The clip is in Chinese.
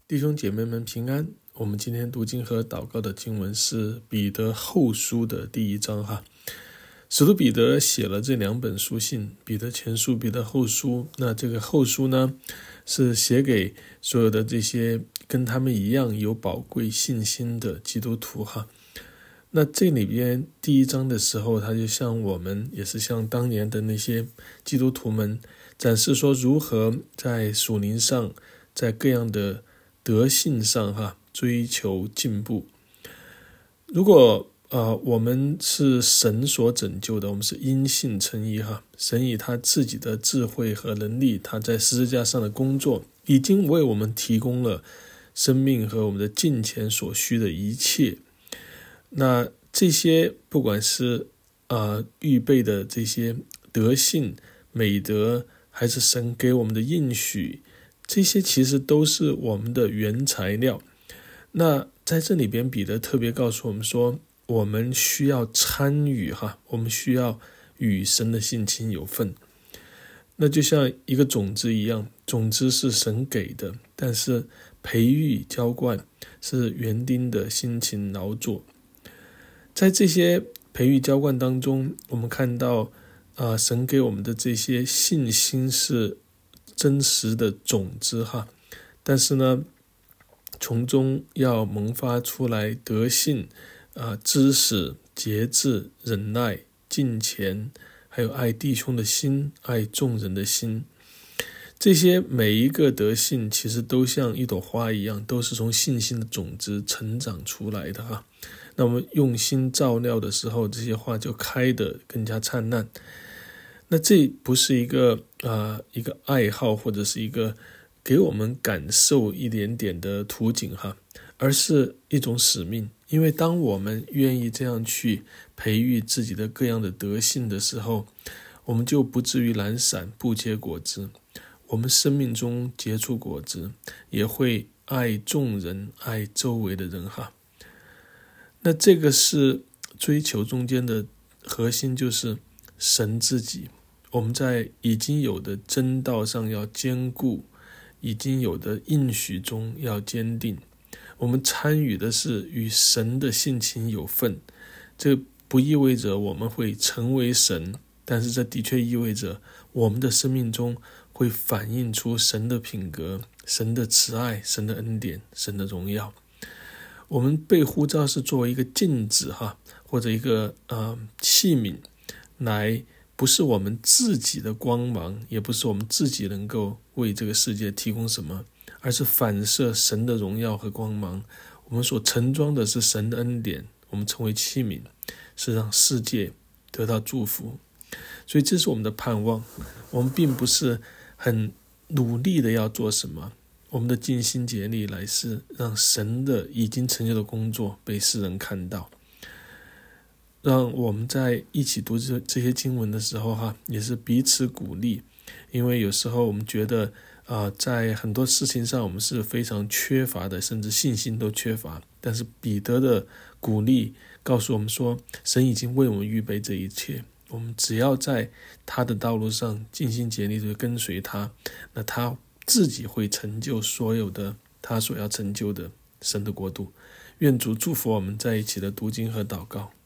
弟兄姐妹们平安。我们今天读经和祷告的经文是彼得后书的第1章哈。使徒彼得写了这2本书信，彼得前书、彼得后书。那这个后书呢，是写给所有的这些跟他们一样有宝贵信心的基督徒哈。那这里边第1章的时候，他就向我们，也是向当年的那些基督徒们展示说，如何在属灵上，在各样的德性上追求进步。如果我们是神所拯救的，我们是因信称义神以他自己的智慧和能力，他在十字架上的工作，已经为我们提供了生命和我们的金钱所需的一切。那这些不管是预备的这些德性、美德，还是神给我们的应许，这些其实都是我们的原材料。那在这里边，彼得特别告诉我们说，我们需要参与我们需要与神的性情有份。那就像一个种子一样，种子是神给的，但是培育浇灌是园丁的辛勤劳作。在这些培育浇灌当中，我们看到神给我们的这些信心是真实的种子但是呢，从中要萌发出来德性、知识、节制、忍耐、敬虔，还有爱弟兄的心、爱众人的心。这些每一个德性其实都像一朵花一样，都是从信心的种子成长出来的那我们用心照料的时候，这些花就开得更加灿烂。那这不是一个爱好，或者是一个给我们感受一点点的图景而是一种使命。因为当我们愿意这样去培育自己的各样的德性的时候，我们就不至于懒散不结果子，我们生命中结出果子，也会爱众人，爱周围的人那这个是追求中间的核心，就是神自己。我们在已经有的真道上要坚固，已经有的应许中要坚定。我们参与的是与神的性情有份，这不意味着我们会成为神，但是这的确意味着我们的生命中会反映出神的品格、神的慈爱、神的恩典、神的荣耀。我们被呼召是作为一个镜子或者一个器皿，来不是我们自己的光芒，也不是我们自己能够为这个世界提供什么，而是反射神的荣耀和光芒。我们所盛装的是神的恩典，我们成为器皿，是让世界得到祝福。所以这是我们的盼望。我们并不是很努力的要做什么，我们的尽心竭力来是让神的已经成就的工作被世人看到。让我们在一起读这些经文的时候也是彼此鼓励。因为有时候我们觉得在很多事情上我们是非常缺乏的，甚至信心都缺乏。但是彼得的鼓励告诉我们说，神已经为我们预备这一切，我们只要在他的道路上尽心竭力的跟随他，那他自己会成就所有的他所要成就的神的国度。愿主祝福我们在一起的读经和祷告。